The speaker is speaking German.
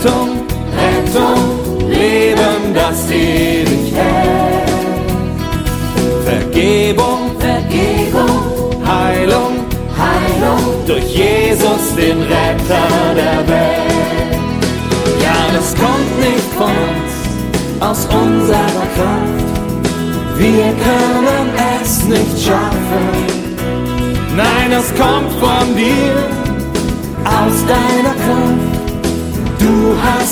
Rettung, Leben, das ewig hält. Vergebung, Heilung, durch Jesus, den Retter der Welt. Ja, das kommt nicht von uns, aus unserer Kraft. Wir können es nicht schaffen. Nein, es kommt von dir, aus deiner Kraft. Du hast